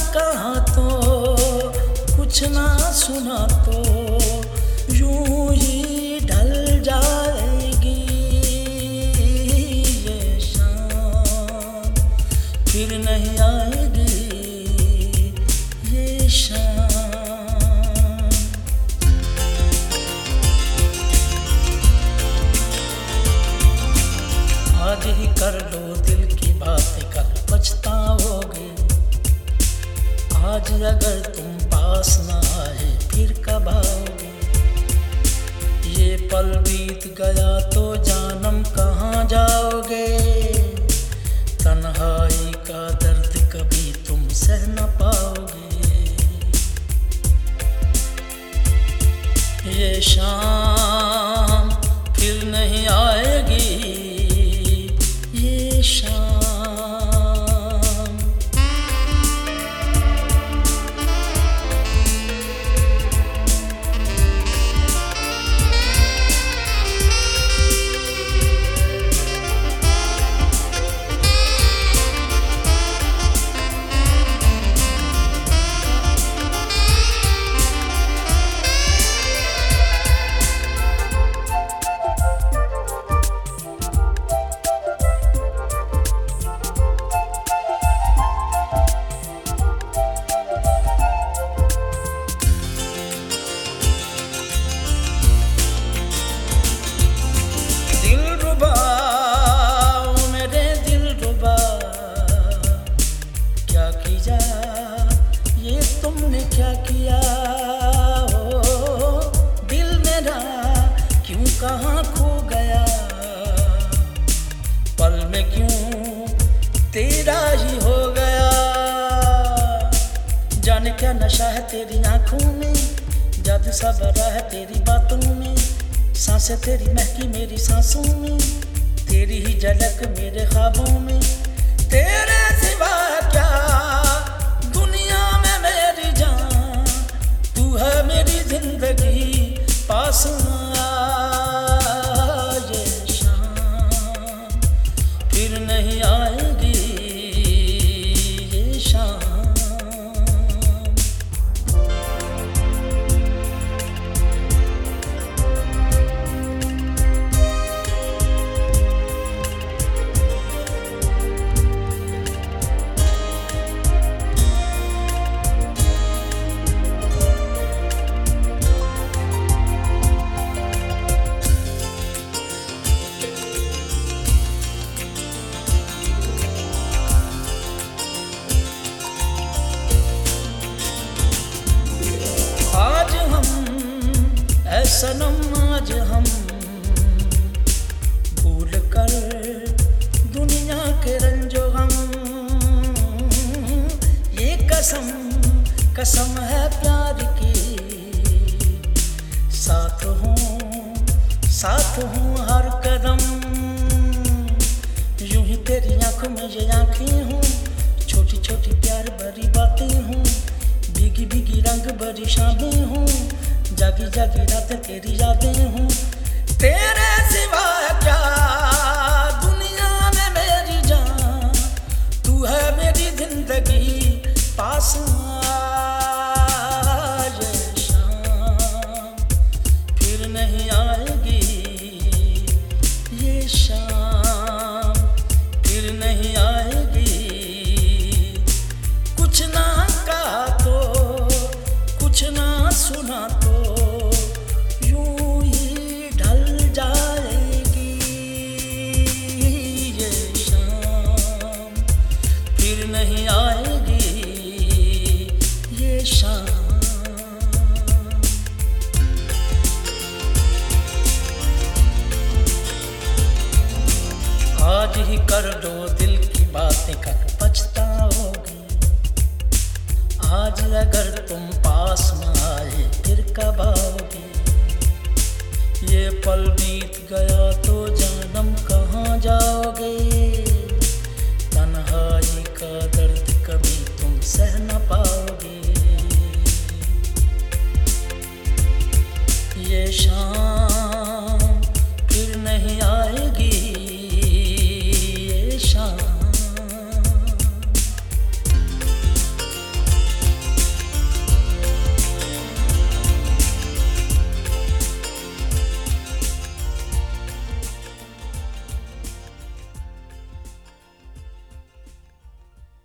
कहा तो कुछ ना सुना तो यूं ही ढल जाएगी ये शाम, फिर नहीं आएगी ये शाम। आज ही कर लो दिल की बातें, कल पछताओगे। आज अगर तुम पास न आए फिर कब आओगे। ये पल बीत गया तो जानम कहाँ जाओगे। तन्हाई का दर्द कभी तुम सह न पाओगे। ये शाम फिर नहीं आएगी ये शाम। ये तुमने क्या किया हो, दिल मेरा क्यों कहाँ खो गया। पल में क्यों तेरा ही हो गया। जाने क्या नशा है तेरी आंखों में, जादू सा भरा है तेरी बातों में। सांसें तेरी महकी मेरी सांसों में, तेरी ही झलक मेरे ख्वाबों में। तेरे सिवा क्या दुनिया में मेरी जान, तू है मेरी जिंदगी पास आ ये शाम, फिर नहीं आएगी ये शाम। सनम आज हम भूल कर दुनिया के रंजो गम, ये कसम कसम है प्यार की। साथ हूँ हर कदम, यूं ही तेरी आंखों में ये आंखें हूँ। छोटी छोटी प्यार भरी बातें हूँ, भीगी भीगी रंग भरी शामें हूँ। जागी जागी रातें तेरी यादें हूँ। तेरे सिवा क्या दुनिया में मेरी जान, तू है मेरी जिंदगी पास आ ये शाम, फिर नहीं आएगी ये शाम, फिर नहीं आएगी। कुछ ना कहा तो कुछ ना सुना तो नहीं आएगी ये शाम। आज ही कर दो दिल की बातें, कल पछताओगे। आज अगर तुम पास न आए फिर कब आओगे। ये पल बीत गया तो जानम कहाँ जाओगे। तन्हाई का दर्द कभी तुम सह न पाओगे। ये शाम